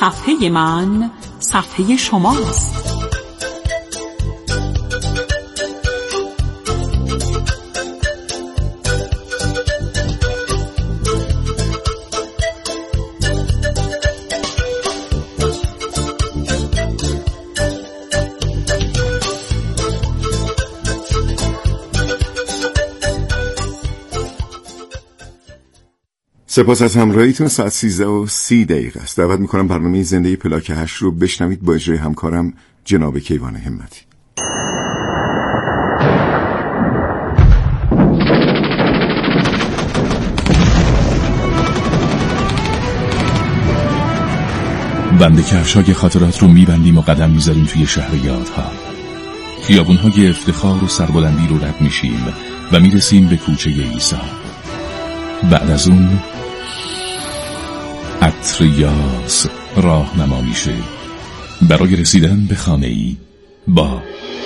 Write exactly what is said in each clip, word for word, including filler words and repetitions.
صفحه من صفحه شماست. سپاس از همراهیتون. ساعت سیزده و سی دقیقه است. دعوت میکنم برنامه زنده پلاک هشت رو بشنوید با اجرای همکارم جناب کیوان همتی. بند کفشای خاطرات رو میبندیم و قدم میذاریم توی شهر یادها. خیابونهای افتخار و سربلندی رو رد میشیم و میرسیم به کوچه عیسی. بعد از اون عطر یاس راهنما میشه برای رسیدن به خانه‌ای با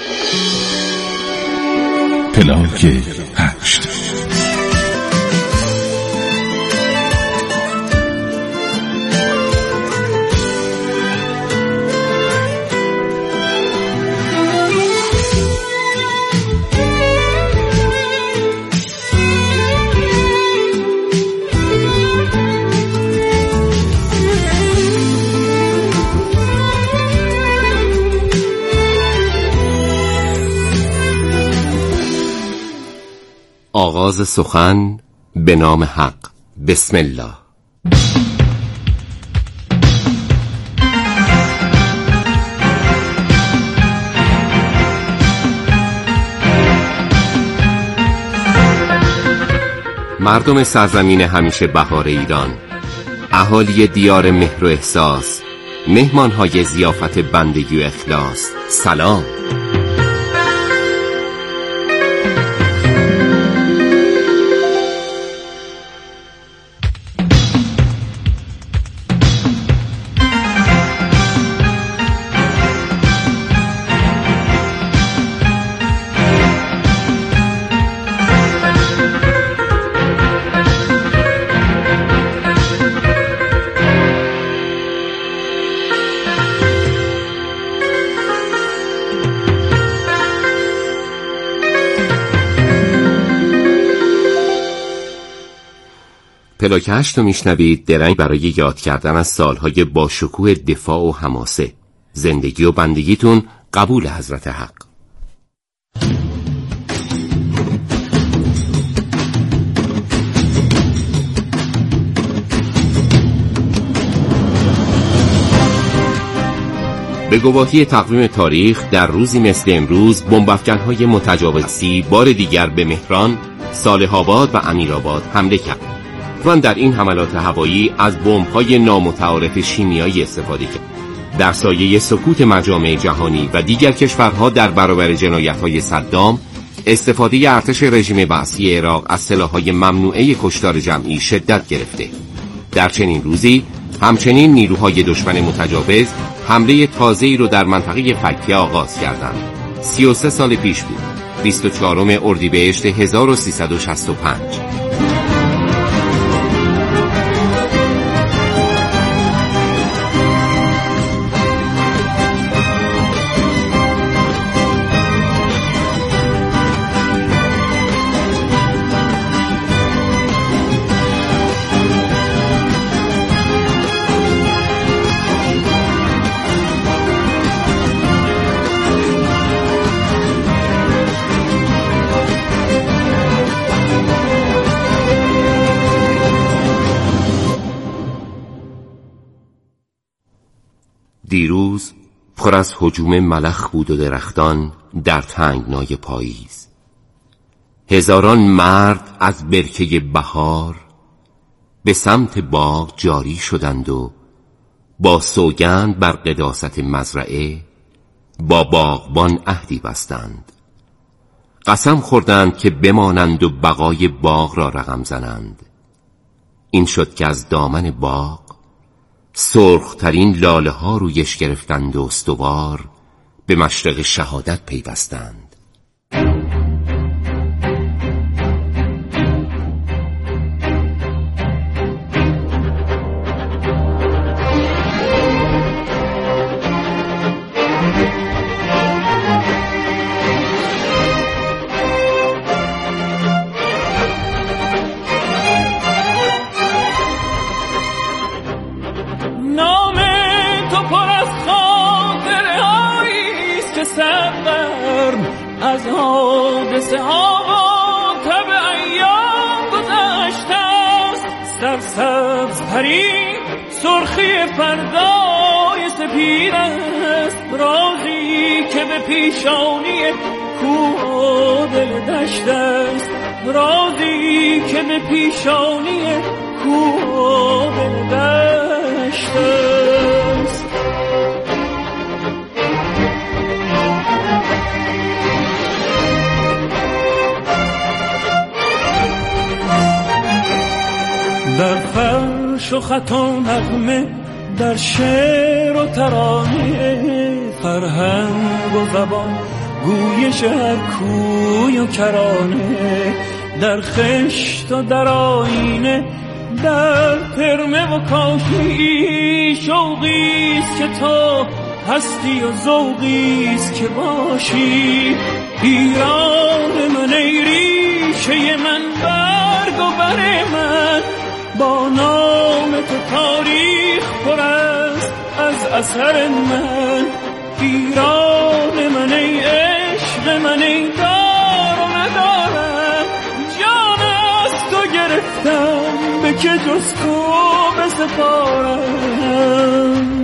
پلاک هشت. آغاز سخن به نام حق. بسم الله. مردم سرزمین همیشه بهار ایران، اهالی دیار مهر و احساس، مهمانهای ضیافت بندگی و اخلاص، سلام. پلاک هشت رو میشنوید، درنگ برای یاد کردن از سالهای باشکوه دفاع و حماسه. زندگی و بندگیتون قبول حضرت حق. به گواهی تقویم تاریخ، در روزی مثل امروز بمب‌افکن‌های متجاوزی بار دیگر به مهران، صالح‌آباد و امیرآباد حمله کرد. ایران در این حملات هوایی از بمب‌های نامتعارف شیمیایی استفاده کرد. در سایه سکوت مجامع جهانی و دیگر کشورها در برابر جنایت‌های صدام، استفاده ارتش رژیم بعثی عراق از سلاح‌های ممنوعه کشتار جمعی شدت گرفته. در چنین روزی همچنین نیروهای دشمن متجاوز حمله تازه‌ای رو در منطقه فکیه آغاز کردند. سی و سه سال پیش بود، بیست و چهارم اردیبهشت هزار و سیصد و شصت و پنج. دیروز پر از هجوم ملخ بود و درختان در تنگنای پاییز. هزاران مرد از برکه بهار به سمت باغ جاری شدند و با سوگند بر قداست مزرعه با باغبان عهدی بستند. قسم خوردند که بمانند و بقای باغ را رقم زنند. این شد که از دامن باغ سرخترین لاله ها رویش گرفتند و استوار به مشرق شهادت پیوستند. سرگرم از حادثه ها و تب ایام گذشته است. سرسبز پری سرخی فردای سپید است، رازی که به پیشانی کوه و دل دشت است، رازی که به پیشانی کوه و دل دشت است. در فرش و خط و نغمه، در شعر و ترانه، فرهنگ و زبان، گویش هر کوی و کرانه، در خشت و در آینه، در ترمه و کاشی، شوقیست که تو هستی و ذوقیست که باشی. ایران من ای ریشه من، برگ و بر من، با نام تو تاریخ پر است از اثر من. ایران من ای عشق من، ای دار و ندارم، جان از تو گرفتم به که جز تو بسپارم.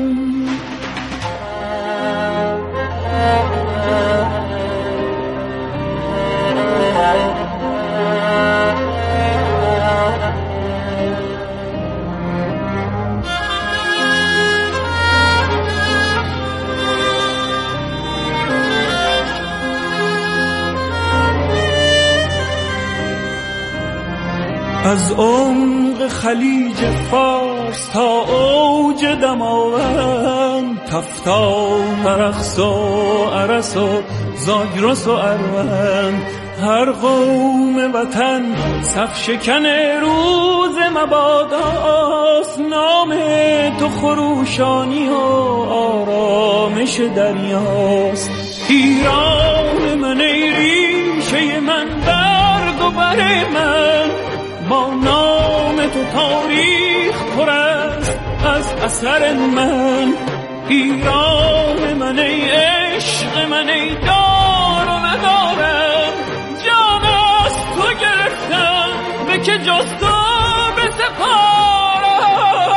از عمق خلیج فارس تا اوج دماوند، تفتان، رقص و عرس و زاگرس و اروند، هر قوم وطن صف شکن روز مباداست. نام تو خروشانی و آرامش دریاست. ایران من ای ریشه من، برگ و بر من، با نام تو تاریخ پر است از اثر من. ایران من ای عشق من، ای دار و ندارم، جان از تو گرفتم به که جز تو بسپارم.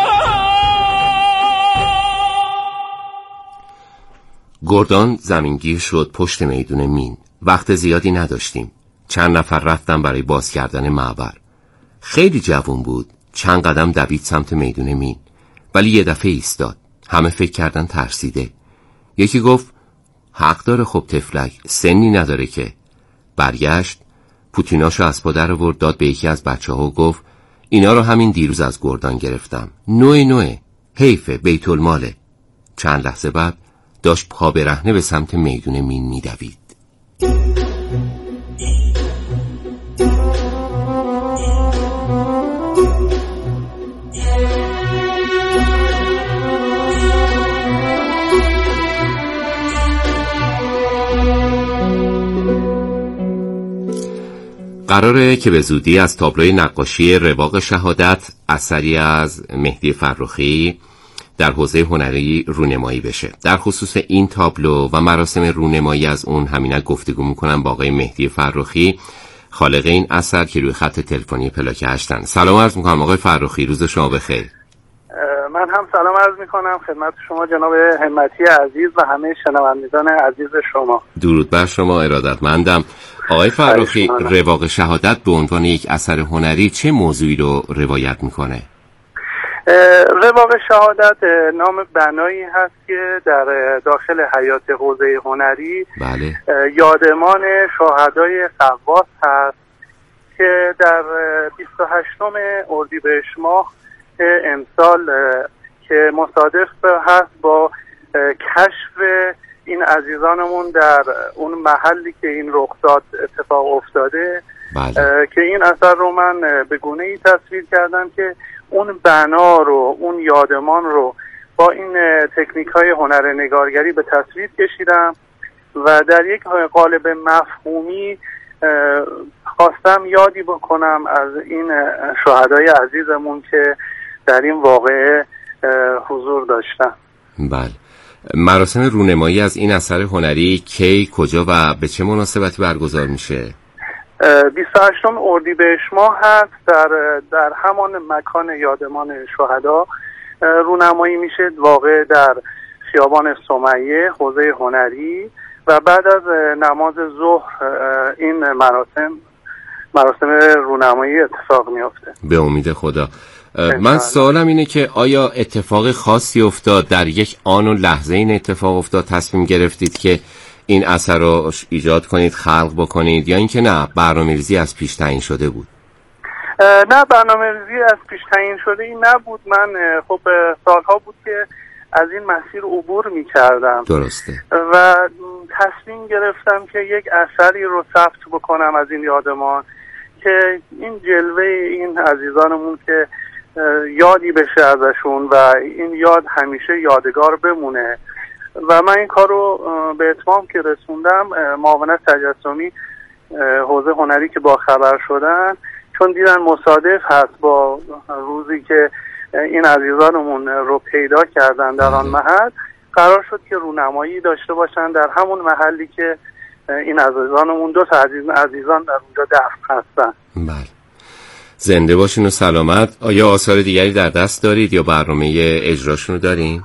گردان زمینگیر شد پشت میدون مین. وقت زیادی نداشتیم. چند نفر رفتن برای باز کردن معبر. خیلی جوان بود. چند قدم دوید سمت میدون مین، ولی یه دفعه ایستاد. همه فکر کردن ترسیده. یکی گفت حق داره، خب تفلک سنی نداره که. برگشت، پوتیناشو از پدر ورد داد به یکی از بچه ها و گفت اینا رو همین دیروز از گردان گرفتم، نوع نوعه، حیفه، بیت الماله. چند لحظه بعد داشت پا برهنه به سمت میدون مین میدوید. قراره که به زودی از تابلوی نقاشی رواق شهادت، اثری از مهدی فرخی، در حوزه هنری رونمایی بشه. در خصوص این تابلو و مراسم رونمایی از اون همینک گفتگو میکنم با آقای مهدی فرخی، خالق این اثر که روی خط تلفنی پلاک هشتن. سلام عرض میکنم آقای فرخی، روز شما بخیر. من هم سلام عرض میکنم خدمت شما جناب همتی عزیز و همه شنوندگان عزیز شما. درود بر شما، ارادتمندم. آقای فرخی، رواق شهادت به عنوان یک اثر هنری چه موضوعی رو روایت میکنه؟ رواق شهادت نام بنایی هست که در داخل حیات حوزه هنری بله. یادمان شهدای قواس هست که در بیست و هشتم اردیبهشت ماه امسال که مصادف هست با کشف این عزیزانمون در اون محلی که این رخداد اتفاق افتاده، بله. که این اثر رو من به گونه‌ای تصویر کردم که اون بنا رو، اون یادمان رو با این تکنیک‌های هنر نگارگری به تصویر کشیدم و در یک قالب مفهومی خواستم یادی بکنم از این شهدای عزیزمون که در این واقعه حضور داشتن. بله. مراسم رونمایی از این اثر هنری کی، کجا و به چه مناسبتی برگزار میشه؟ بیست و هشتم اردیبهشت ماه هست، در در همان مکان یادمان شهدا رونمایی میشه، واقع در خیابان سمیه حوزه هنری، و بعد از نماز ظهر این مراسم مراسم رونمایی اتفاق میفته به امید خدا. من سوالم اینه که آیا اتفاق خاصی افتاد، در یک آن و لحظه این اتفاق افتاد تصمیم گرفتید که این اثر رو ایجاد کنید، خلق بکنید، یا اینکه نه برنامه‌ریزی از پیش تعیین شده بود؟ نه، برنامه‌ریزی از پیش تعیین شده این نبود. من خب سالها بود که از این مسیر عبور می‌کردم. درسته. و تصمیم گرفتم که یک اثری رو ثبت بکنم از این یادمان که این جلوه این عزیزانمون که یادی بشه ازشون و این یاد همیشه یادگار بمونه. و من این کار رو به اتمام که رسوندم، معاونت تجسمی حوزه هنری که با خبر شدن، چون دیدن مصادف هست با روزی که این عزیزانمون رو پیدا کردن در آن محل، قرار شد که رونمایی داشته باشن در همون محلی که این عزیزانمون، دو تا عزیز عزیزان در اونجا دفن هستن. بله، زنده باشین و سلامت. آیا آثار دیگری در دست دارید یا برنامه اجراشون رو دارین؟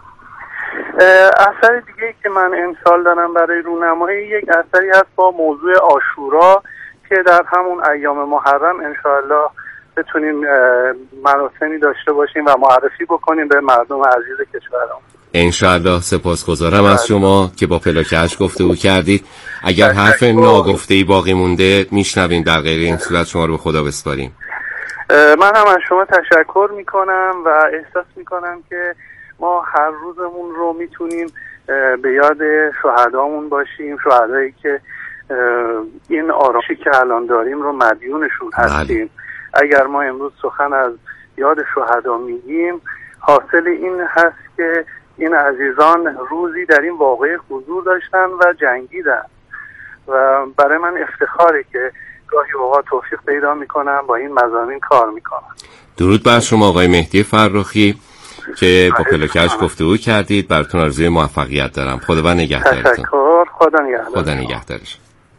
اثر دیگه که من امسال دارم برای رونمایی یک اثری هست با موضوع عاشورا که در همون ایام محرم انشاءالله بتونیم مراسمی داشته باشیم و معرفی بکنیم به مردم عزیز کشورمون. انشاءالله. سپاسگزارم از شما که با پلاکش گفتگو کردید. اگر حرف ناگفته‌ای باقی مونده میشنویم، در غیر این صورت شما رو به خدا بسپاریم. من هم از شما تشکر میکنم و احساس میکنم که ما هر روزمون رو میتونیم به یاد شهدامون باشیم، شهدایی که این آرامشی که الان داریم رو مدیونشون هستیم. اگر ما امروز سخن از یاد شهدا میگیم، حاصل این هست که این عزیزان روزی در این واقعه حضور داشتن و جنگیدن و برای من افتخاره که گاهی اوقات توفیق پیدا میکنم با این مضامین کار میکنم. درود بر شما آقای مهدی فرخی که با پلاکش گفتگو کردید. براتون آرزوی موفقیت دارم. خداوند نگهدارتون. تشکر. خدا نگهدار. خدا نگهدارش.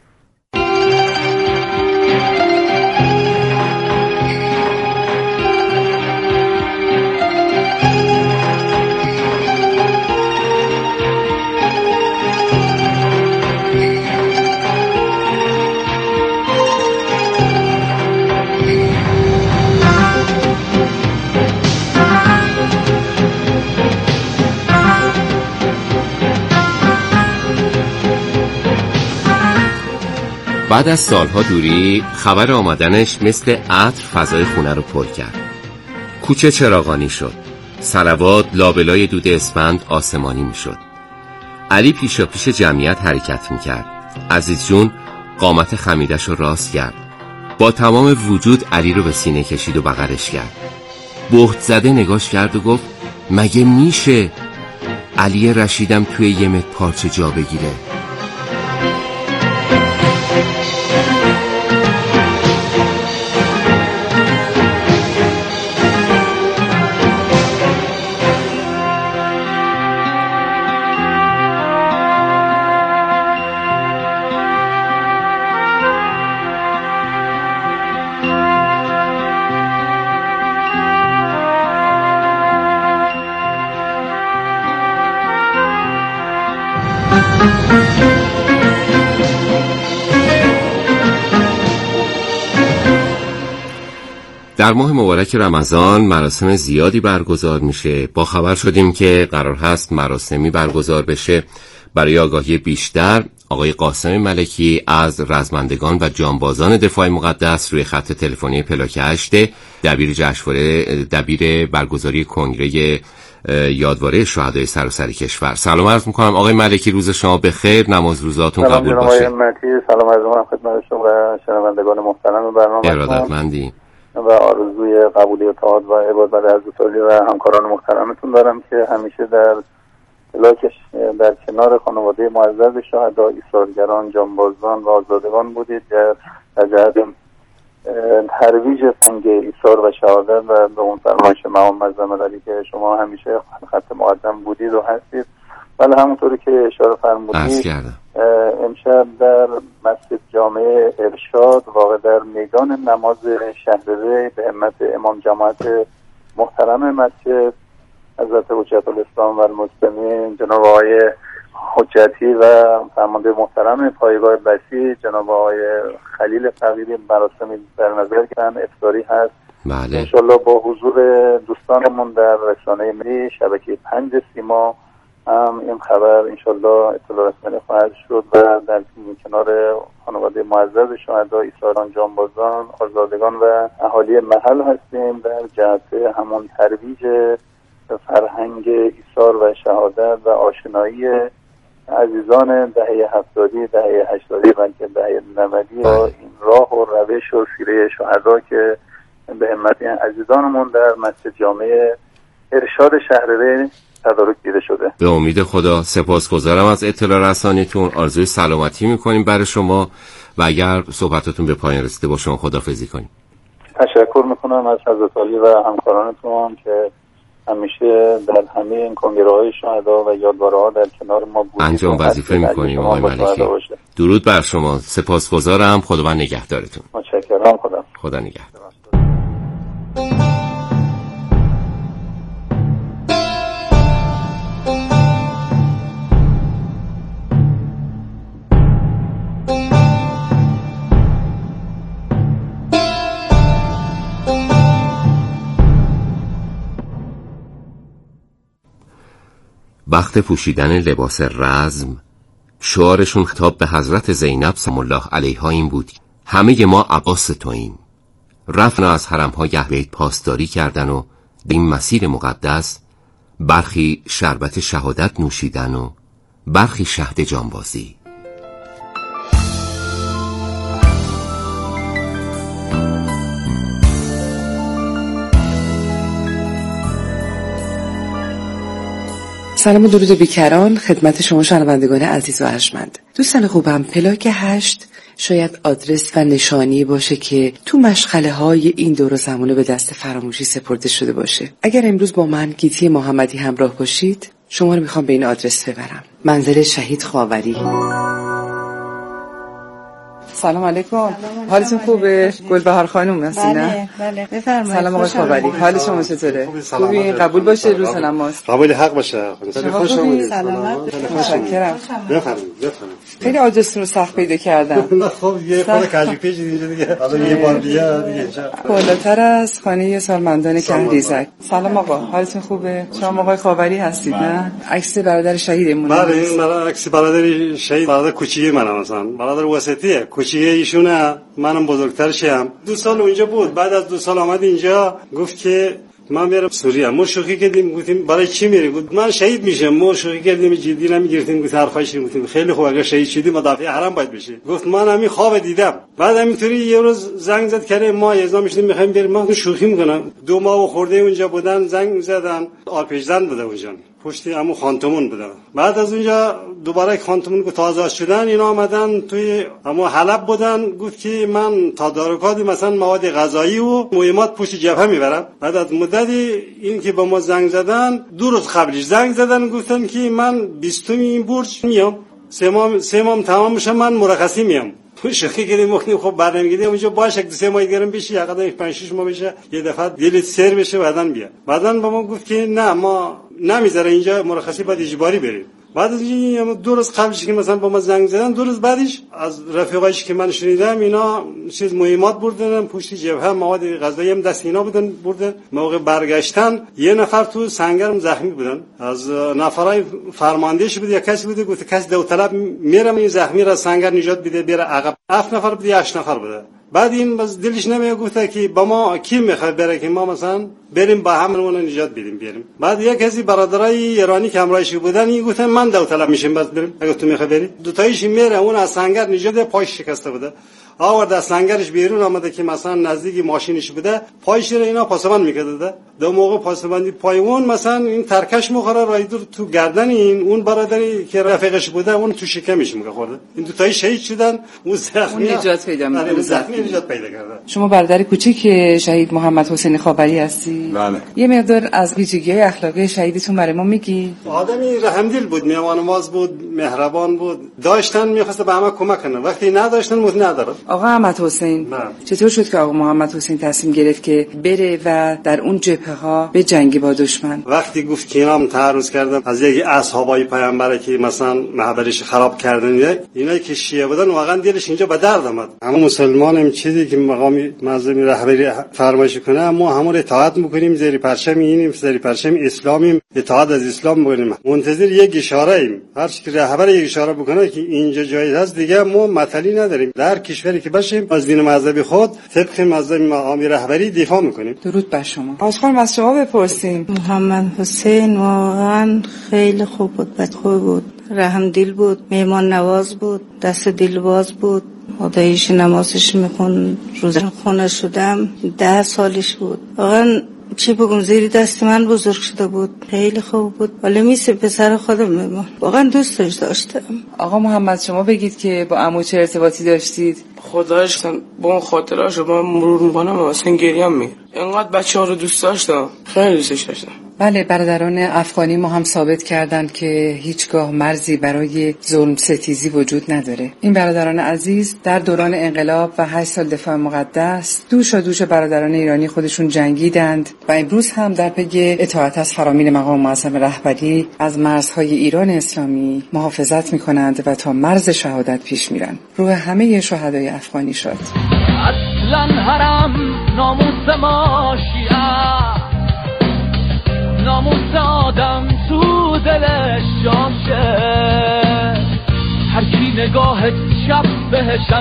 بعد از سالها دوری، خبر آمدنش مثل عطر فضای خونه رو پر کرد. کوچه چراغانی شد. صلوات لابلای دود اسفند آسمانی می شد. علی پیشا پیش جمعیت حرکت می کرد. عزیز جون قامت خمیدش رو راست کرد. با تمام وجود علی رو به سینه کشید و بغلش کرد. بهت زده نگاش کرد و گفت مگه میشه علی رشیدم توی یه متر پارچه جا بگیره؟ در ماه مبارک رمضان مراسم زیادی برگزار میشه. با خبر شدیم که قرار هست مراسمی برگزار بشه. برای آگاهی بیشتر آقای قاسم ملکی از رزمندگان و جانبازان دفاع مقدس روی خط تلفنی پلاک هشت دبیر جشنواره دبیر برگزاری کنگره یادواره شهدای سراسر کشور. سلام عرض میکنم آقای ملکی، روز شما بخیر، نماز روزاتون قبول باشه. سلام عرض میکنم خدمت شما و شنوندگان محترم برنامه. ارادتمندی و آرزوی قبولی و اتحاد و عبادت از دوستالی و همکاران محترمتون دارم که همیشه در پلاکش در کنار خانواده معزز شهدا، ایثارگران، جانبازان و آزادگان بودید در جهت ترویج سنگ ایثار و شهادت و به اون فرمایش امام معظم علی که شما همیشه خط مقدم بودید و هستید. بله همونطوری که اشاره فرمودید امشب در مسجد جامع ارشاد واقع در میدان نماز شهر به همت امام جماعت محترم مسجد حضرت حجت الاسلام و المسلمین جناب آقای حجتی و فرمانده محترم پایگاه بسی جناب آقای خلیل فقیری مراسمی در نظر گرفتن افطاری هست. بله. انشالله با حضور دوستانمون در رسانه ملی شبکه پنج سیما هم این خبر انشالله اطلاع رسانی خواهد شد و در کنار خانواده معزز شهدا ایثاران جانبازان آزادگان و اهالی محل هستیم در جهت همون ترویج فرهنگ ایثار و شهادت و آشنایی عزیزان دهه هفتادی دهه هشتادی و دهه نودی با این راه و روش و سیره شهدا که به همت این عزیزانمون در مسجد جامع ارشاد شهرره تدارک دیده شده. به امید خدا. سپاسگزارم از اطلاع رسانیتون. آرزوی سلامتی میکنیم برای شما و اگر صحبتتون به پایان رسیده با شما خداحافظی کنیم. تشکر میکنم از حضرت عالی و همکارانتون که همیشه در همه این کنگره های شهدا و یادواره ها در کنار ما بودید. انجام وظیفه میکنیم آقای ملکی. درود بر شما. سپاسگزارم. خداوند نگهدارتون. متشکرم. خدا خدا نگهدار. وقت پوشیدن لباس رزم شعارشون خطاب به حضرت زینب سلام الله علیها این بود: همه ما عباس توییم. رفتن از حرم‌های اهل بیت پاسداری کردن و در این مسیر مقدس برخی شربت شهادت نوشیدن و برخی شهد جانبازی. سلام و درود بیکران خدمت شما شنوندگان عزیز و ارجمند. دوستان خوبم، پلاک هشت شاید آدرس و نشانی باشه که تو مشغله های این دور و زمانه به دست فراموشی سپرده شده باشه. اگر امروز با من گیتی محمدی همراه باشید شما رو میخوام به این آدرس ببرم. منزل شهید خاوری. سلام علیکم. حالتون خوبه؟ گلبهار خانم هستین نه؟ بله بله بفرمایید. سلام آقای خاوری. حال شما چطوره؟ خوبی؟ قبول باشه روز نماز. قبول حق باشه. خیلی خوش اومدید. سلامت. متشکرم. بفرمایید بفرمایید. خیلی آدرستون رو سخت پیدا کردم. خب یه خورده کجی پیچ دیگه دیگه. حالا یه بار دیگه دیگه. بالاتر از خانه سالمندان کهریزک. سلام آقا. حالتون خوبه؟ شما آقای خاوری هستید نه؟ عکس برادر شهیدمون. بله این برادر عکس برادر شهید برادر کوچیک منم مثلا. برادر وسطیه. کوچیک ایشونه منم بزرگترشم. دو سال اونجا بود. بعد از دو سال آمد اینجا گفت که من میرم سوریه. ما شوخی کردیم گفتیم برای چی میری؟ گفت من شهید میشم. ما شوخی کردیم جدی نمیگرفتیم. گفت حرفایش گفتیم خیلی خوب اگه شهید شدی مدافع حرم باید بشی. گفت من همین خواب دیدم. بعد همینطوری یه روز زنگ زد که ما اعزام شدیم میخوایم بریم. من شوخی میکنم. دو ماه خورده اونجا بودن زنگ زدن. آرپیج زن بوده اونجا. پشتی همون خانتمون بوده. بعد از اونجا دوباره خانتمون که تازه شدن اینا آمدن توی همون حلب بودن. گفت که من تدارکات مثلا مواد غذایی و مهمات پشت جبهه میبرم. بعد از مدتی این که با ما زنگ زدن دو روز قبلش زنگ زدن گفتن که من بیستم این برج میام سه ماه سه ماه تمام میشه من مرخصی میام. تو شوخی کردیم گفتیم خب بعد میگیدیم اونجا باشه دو سه ماه گرم بشه یا قدر پنج شش ماه بشه یه دفعه دلت سر بشه بعدن بیا. بعدن با ما گفت که نه ما نمیذاره اینجا مرخصی بعد اجباری بریم. بعد از این دو روز قبلش که مثلا با ما زنگ زدن دو روز بعدش از رفیقایش که من شنیدم اینا چیز مهمات بردن پشت جبهه مواد غذایی هم دست اینا بودن بردن. موقع برگشتن یه نفر تو سنگرم زخمی بودن. از نفرای فرماندهش بود یا کسی بود گفت کسی داوطلب میرم این زخمی را سنگر نجات بده بره عقب. هفت نفر بود هشت نفر بوده. بعد این باز دلش نمیاد گفته که با ما کی میخواد بره که ما مثلا بریم با هممون نجات بدیم بریم. بعد یک کسی برادرای ایرانی که همراهش بودن این گفتن من داوطلب میشم بس بریم اگه تو میخوای بری. دو تایش میره اون از سنگر نجات پاش شکسته بوده. آورد از سنگرش بیرون آمده که مثلا نزدیک ماشینش بوده پایش رو اینا پاسبند میکرده. دو موقع پاسبندی پای اون مثلا این ترکش مخوره رای دور تو گردن این اون برادری که رفیقش بوده اون تو شکمش میخورده. این دو تایی شهید شدن. اون زخمی نجات پیدا میکنه. زخمی نجات پیدا کرده. شما برادر کوچیک شهید محمد حسین خاوری هستی؟ هستی؟ بله. یه مقدار از ویژگی‌های اخلاقی شهیدتون برای ما میگی؟ آدمی رحمدل بود، میهمان‌نواز بود، مهربان بود. داشتن می‌خواست به همه کمک کنه، وقتی نداشتن مت نداره. آقا محمد حسین چطور شد که آقا محمد حسین تصمیم گرفت که بره و در اون جبهه‌ها به جنگ با دشمن؟ وقتی گفت که اینام تعرض کردم از یکی اصحابای پیامبر که مثلا محبرش خراب کردن، اینایی که شیعه بودن واقعا دلش اینجا به درد آمد. اما مسلمانم چیزی که مقام معظم رهبری فرمایش کنه ما همون اطاعت میکنیم، زیر پرچم اینیم، زیر پرچم اسلامیم، اطاعت از اسلام میکنیم. منتظر یک اشاره ایم، هر چی رهبر یک اشاره بکنه که اینجا جایی هست دیگه ما مطلبی نداریم. در کشوری که باشیم از دین مذهبی خود طبق مذهب مقام رهبری دفاع میکنیم. درود بر شما. آشخان از شما بپرسیم. محمد حسین واقعا خیلی خوب بود، بد خوب بود، رحم دل بود، میهمان نواز بود، دست دلواز بود. خداییش نمازش میخون. روز خونه شدم ده سالش بود. واقعا چی بگم، زیر دست من بزرگ شده بود، خیلی خوب بود، ولی میشه پسر خودم میمون. واقعا دوستش داشتم. آقا محمد شما بگید که با عمو چه ارتباطی داشتید؟ خدایش با اون خاطراشو با مرور میکنم و اصلا گریم میگیره. اینقدر بچه ها رو دوست داشتم، خیلی دوستش داشتم. بله، برادران افغانی ما هم ثابت کردند که هیچگاه مرزی برای ظلم ستیزی وجود نداره. این برادران عزیز در دوران انقلاب و هشت سال دفاع مقدس دوشا دوش برادران ایرانی خودشون جنگیدند و امروز هم در پی اطاعت از فرامین مقام معظم رهبری از مرزهای ایران اسلامی محافظت میکنند و تا مرز شهادت پیش میرن. روح همه شهدای افغانی شد. اصلا حرم ناموس ما شیعه، ناموس آدم تو دلش جاشه، هر کی نگاه شب بهش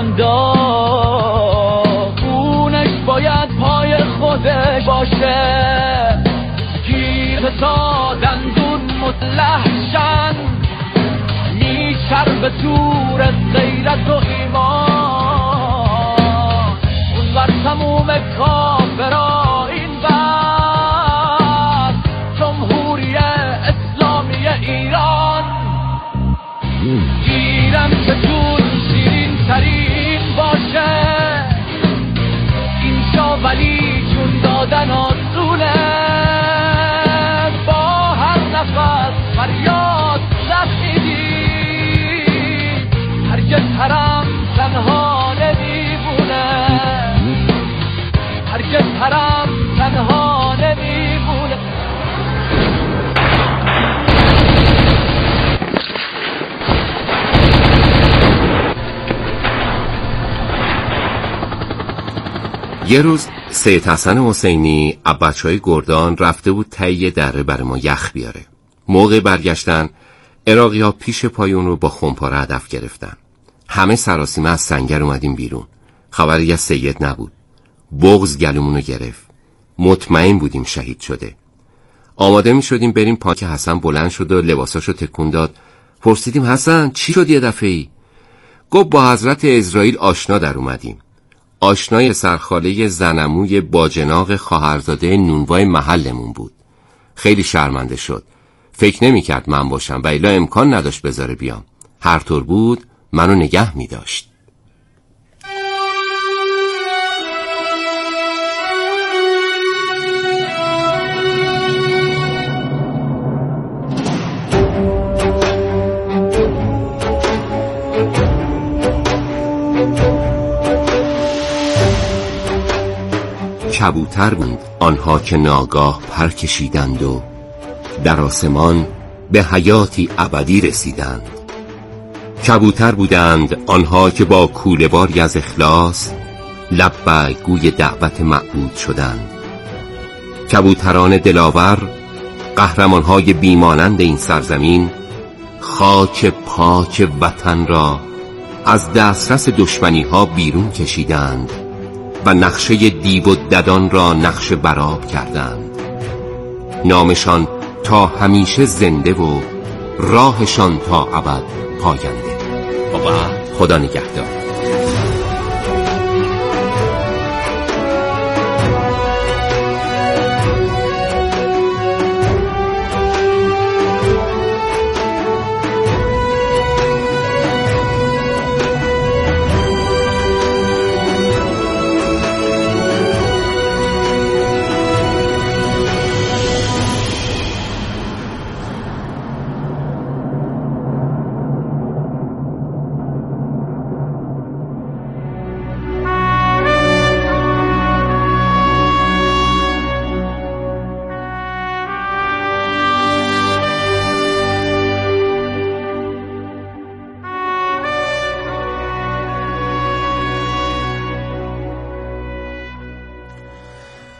انداخت اونش باید پای خودش باشه. گیر تا دندون مسلحشن میچر به زور غیرت و ایمان، اون بر تموم کافرها این بر جمهوری اسلامی ایران. گیرم که جون شیرین ترین باشه اینجا، ولی جون دادن آسونه، با هر نفس فریاد رسیدی، هرگز حرم تنها نمیمونه، هرگز حرم تنها نمیمونه. یه روز سید حسن حسینی از بچه‌های گردان رفته بود ته دره برای ما یخ بیاره. موقع برگشتن عراقی‌ها پیش پای اون رو با خمپاره هدف گرفتن. همه سراسیمه از سنگر اومدیم بیرون. خبری از سید نبود. بغض گلومون رو گرفت. مطمئن بودیم شهید شده. آماده می شدیم بریم پا که حسن بلند شد و لباساشو تکون داد. پرسیدیم حسن چی شد یه دفعه‌ای؟ گفت با حضرت اسرائیل آشنا در اومدیم. آشنای سرخاله زنموی باجناق خواهرزاده نونوای محلمون بود. خیلی شرمنده شد. فکر نمی کرد من باشم و الا امکان نداشت بذاره بیام. هر طور بود منو نگه می داشت. کبوتر بود آنها که ناگاه پر کشیدند و در آسمان به حیاتی ابدی رسیدند. کبوتر بودند آنها که با کوله‌باری از اخلاص لبیک گوی دعوت معبود شدند. کبوتران دلاور، قهرمانهای بیمانند این سرزمین، خاک پاک وطن را از دسترس دشمنی‌ها بیرون کشیدند و نقشه دیو و ددان را نقش براب کردند. نامشان تا همیشه زنده و راهشان تا ابد پاینده. خدا نگهدار.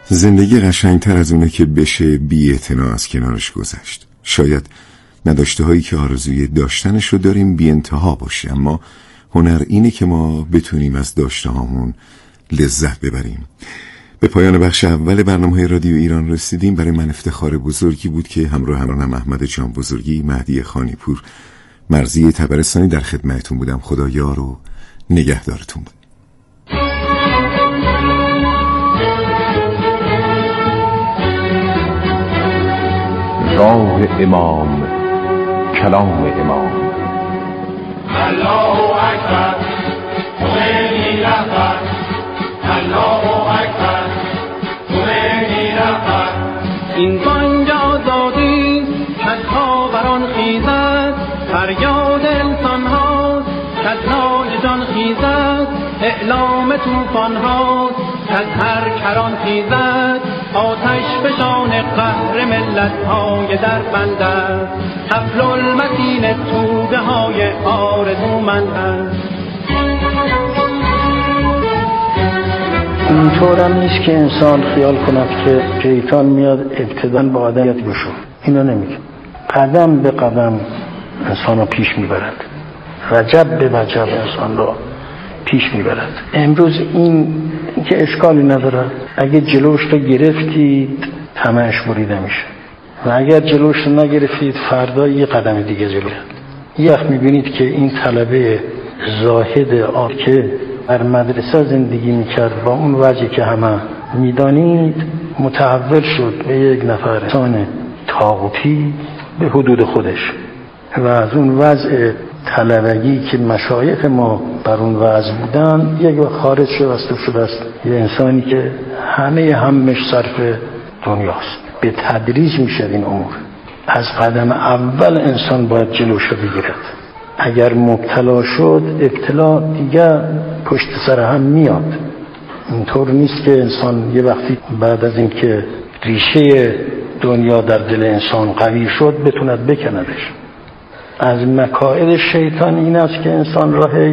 زندگی قشنگتر از اونه که بشه بی‌اعتنا از کنارش گذشت. شاید نداشته هایی که آرزوی داشتنش رو داریم بی انتها باشه، اما هنر اینه که ما بتونیم از داشته هامون لذت ببریم. به پایان بخش اول برنامه رادیو ایران رسیدیم. برای من افتخار بزرگی بود که همراه همراهم احمد جان بزرگی، مهدی خانیپور، مرضی تبرستانی در خدمتتون بودم. خدا یار و نگهدارتون بود. راه امام، کلام امام. الله اکبر، خمینی رهبر. الله اکبر، خمینی رهبر. این بانگ آزادی کز ها بران خیزد، فریاد انسان ها کز نای جان خیزد، اعلام توفان ها کز هر کران خیزد، آتش فشان قهر ملت های در بند است، حفل المتین توده های آرزومند است. اینطور هم نیست که انسان خیال کند که شیطان میاد ابتداً با آدم یاد بشو. اینو نمیگه. قدم به قدم انسان رو پیش میبرد، وجب به وجب انسان رو پیش میبرد. امروز این که اشکالی نداره، اگه جلوش رو گرفتید طمعش بریده میشه و اگر جلوش رو نگرفتید فردا یه قدم دیگه جلو. یه وقت میبینید که این طلبه زاهد آب که در مدرسه زندگی میکرد با اون وجهی که همه میدانید متحول شد به یک نفر انسان طاغوتی به حدود خودش و از اون وضع طلبگی که مشایخ ما بر اون وضع بودن یک وقت خارج شد و شده است یه انسانی که همه همش صرف دنیاست. به تدریج میشه این امور. از قدم اول انسان باید جلوشو بگیرد. اگر مبتلا شد ابتلا دیگه پشت سر هم میاد. اینطور نیست که انسان یه وقتی بعد از اینکه ریشه دنیا در دل انسان قوی شد بتوند بکندش. از مکائد شیطان این است که انسان راه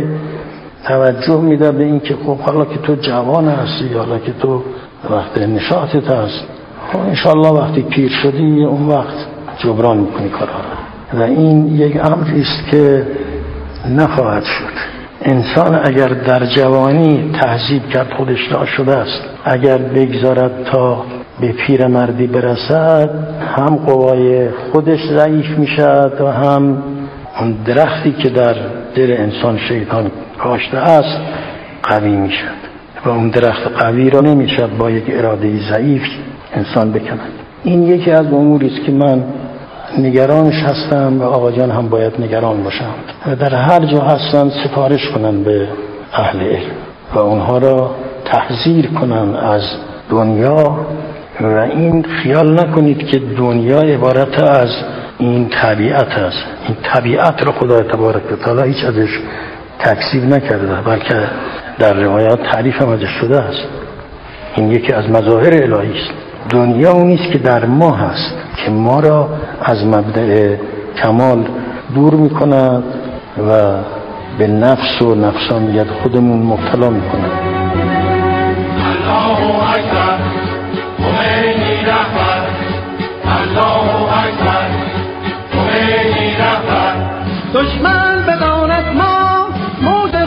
توجه میده به این که خب حالا که تو جوان هستی، حالا که تو وقت نشاطت هست، خب انشالله وقتی پیر شدی اون وقت جبران میکنی کارها. و این یک امری است که نخواهد شد. انسان اگر در جوانی تهذیب کرد خودش را شده است، اگر بگذارد تا به پیر مردی برسد هم قوای خودش ضعیف میشد و هم اون درختی که در دل انسان شیطان کاشته است قوی میشد و اون درخت قوی را نمیشد با یک اراده ضعیف انسان بکند. این یکی از اموری است که من نگرانش هستم و آقا جان هم باید نگران باشم و در هر جا هستن سفارش کنن به اهل علم و اونها را تحذیر کنن از دنیا و این خیال نکنید که دنیا عبارت از این طبیعت است. این طبیعت را خدا تبارک و تعالی هیچ ازش تکذیب نکرده بلکه در روایات تعریف هم ازش شده است. این یکی از مظاهر الهی است. دنیا اون نیست که در ما هست که ما را از مبدأ کمال دور میکند و به نفس و نفسانیت خودمون مبتلا میکند.